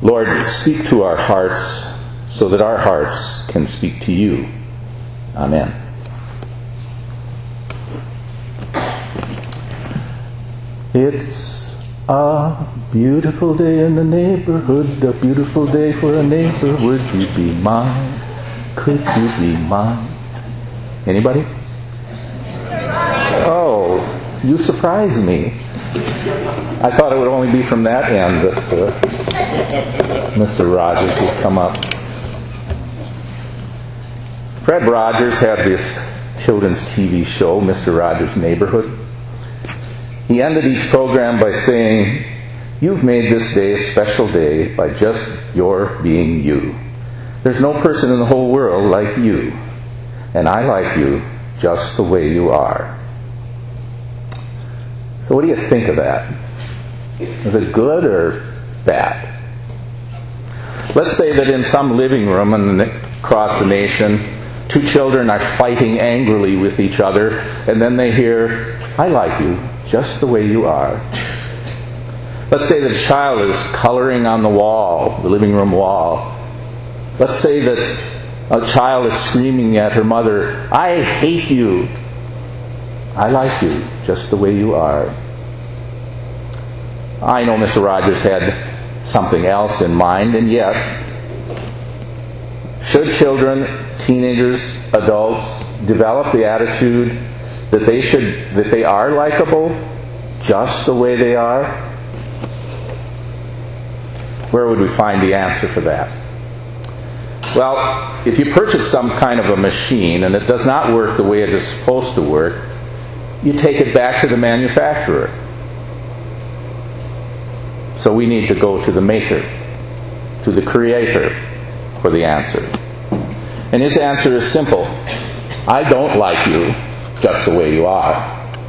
Lord, speak to our hearts so that our hearts can speak to you. Amen. It's a beautiful day in the neighborhood, a beautiful day for a neighbor. Would you be mine? Could you be mine? Anybody? Oh, you surprised me. I thought it would only be from that end that Mr. Rogers would come up. Fred Rogers had this children's TV show, Mr. Rogers' Neighborhood. He ended each program by saying, "You've made this day a special day by just your being you. There's no person in the whole world like you, and I like you just the way you are." So what do you think of that? Is it good or bad? Let's say that in some living room across the nation, two children are fighting angrily with each other, and then they hear, "I like you just the way you are." Let's say that a child is coloring on the wall, the living room wall. Let's say that a child is screaming at her mother, "I hate you. I like you just the way you are." I know Mr. Rogers had something else in mind, and yet, should children, teenagers, adults develop the attitude that they are likable just the way they are? Where would we find the answer for that? Well, if you purchase some kind of a machine and it does not work the way it is supposed to work, you take it back to the manufacturer. So we need to go to the maker, to the creator, for the answer. And his answer is simple. I don't like you just the way you are.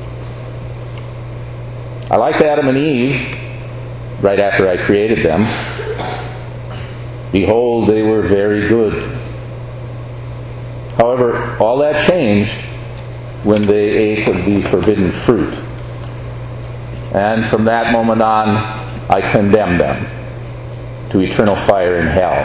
I liked Adam and Eve right after I created them. Behold, they were very good. However, all that changed when they ate of the forbidden fruit. And from that moment on, I condemn them to eternal fire in hell.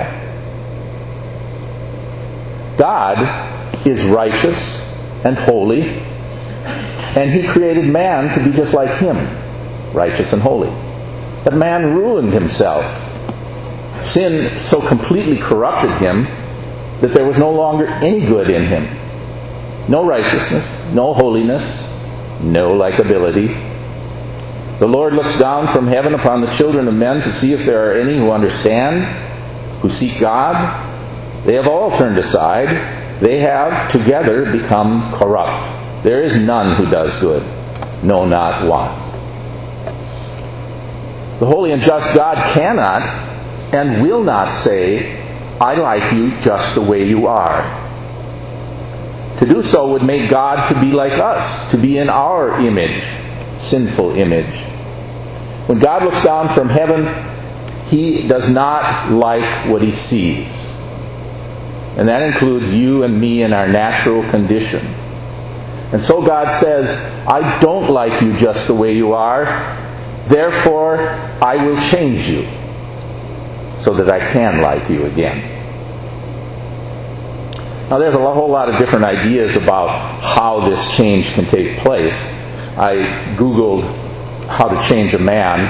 God is righteous and holy, and He created man to be just like Him, righteous and holy. But man ruined himself. Sin so completely corrupted him that there was no longer any good in him. No righteousness, no holiness, no likability. The Lord looks down from heaven upon the children of men to see if there are any who understand, who seek God. They have all turned aside. They have together become corrupt. There is none who does good, no, not one. The holy and just God cannot and will not say, "I like you just the way you are." To do so would make God to be like us, to be in our image, sinful image. When God looks down from heaven, He does not like what He sees. And that includes you and me in our natural condition. And so God says, "I don't like you just the way you are. Therefore, I will change you so that I can like you again." Now, there's a whole lot of different ideas about how this change can take place. I Googled how to change a man.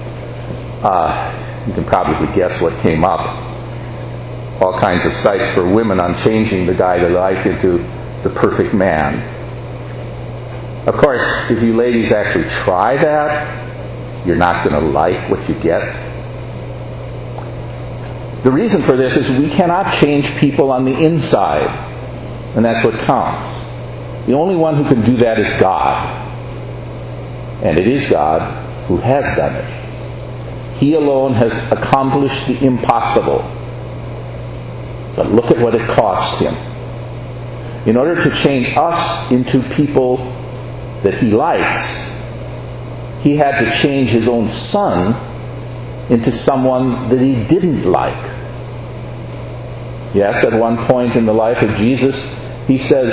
You can probably guess what came up. All kinds of sites for women on changing the guy they like into the perfect man. Of course, if you ladies actually try that, you're not going to like what you get. The reason for this is we cannot change people on the inside, and that's what counts. The only one who can do that is God. And it is God who has done it. He alone has accomplished the impossible. But look at what it cost Him. In order to change us into people that He likes, He had to change His own Son into someone that He didn't like. Yes, at one point in the life of Jesus, He says,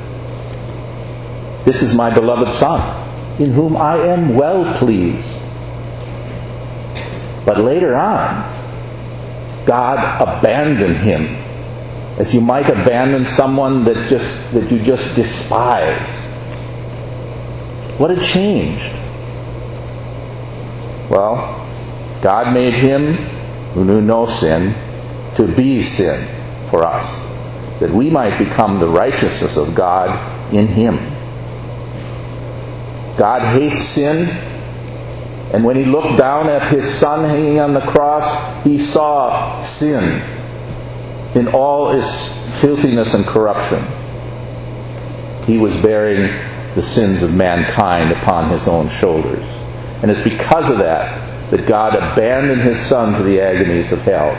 "This is my beloved Son, in whom I am well pleased." But later on, God abandoned him, as you might abandon someone that you just despise. What had changed? Well, God made him who knew no sin to be sin for us, that we might become the righteousness of God in him. God hates sin, and when he looked down at his Son hanging on the cross, he saw sin in all its filthiness and corruption. He was bearing the sins of mankind upon his own shoulders. And it's because of that God abandoned his Son to the agonies of hell.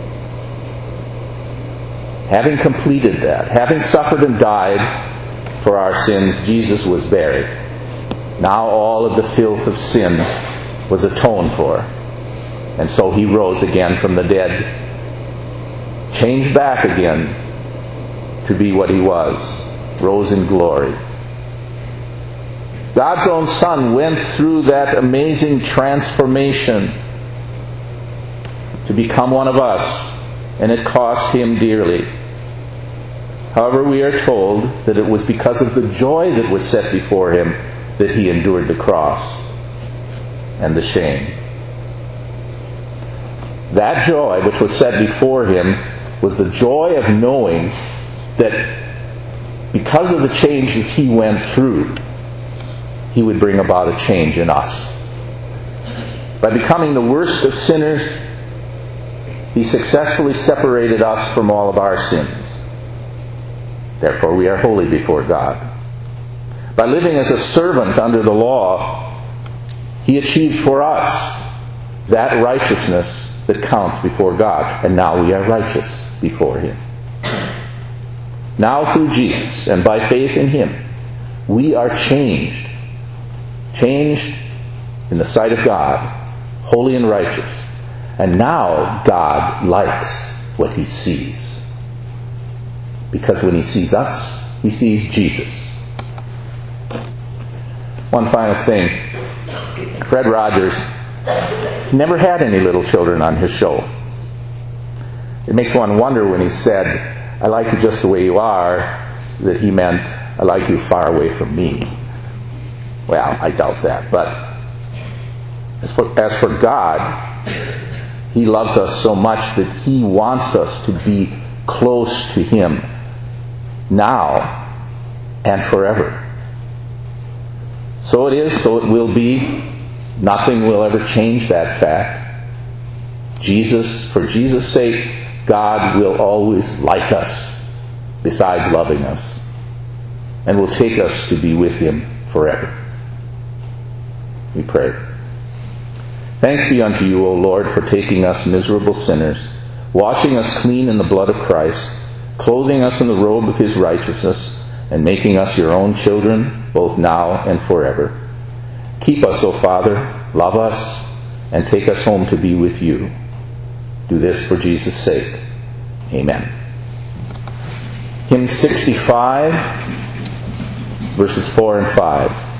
Having completed that, having suffered and died for our sins, Jesus was buried. Now all of the filth of sin was atoned for. And so he rose again from the dead, changed back again to be what he was, rose in glory. God's own Son went through that amazing transformation to become one of us, and it cost him dearly. However, we are told that it was because of the joy that was set before him that he endured the cross and the shame. That joy which was set before him was the joy of knowing that because of the changes he went through, he would bring about a change in us. By becoming the worst of sinners, he successfully separated us from all of our sins. Therefore, we are holy before God. By living as a servant under the law, he achieved for us that righteousness that counts before God. And now we are righteous before him. Now through Jesus and by faith in him, we are changed. Changed in the sight of God, holy and righteous. And now God likes what he sees. Because when he sees us, he sees Jesus. One final thing. Fred Rogers never had any little children on his show. It makes one wonder when he said, "I like you just the way you are," that he meant, "I like you far away from me." Well, I doubt that. But as for God, he loves us so much that he wants us to be close to him now and forever. So it is, so it will be. Nothing will ever change that fact. For Jesus' sake, God will always like us, besides loving us, and will take us to be with him forever. We pray. Thanks be unto you, O Lord, for taking us miserable sinners, washing us clean in the blood of Christ, clothing us in the robe of his righteousness, and making us your own children, both now and forever. Keep us, O Father, love us, and take us home to be with you. Do this for Jesus' sake. Amen. Hymn 65, verses 4 and 5.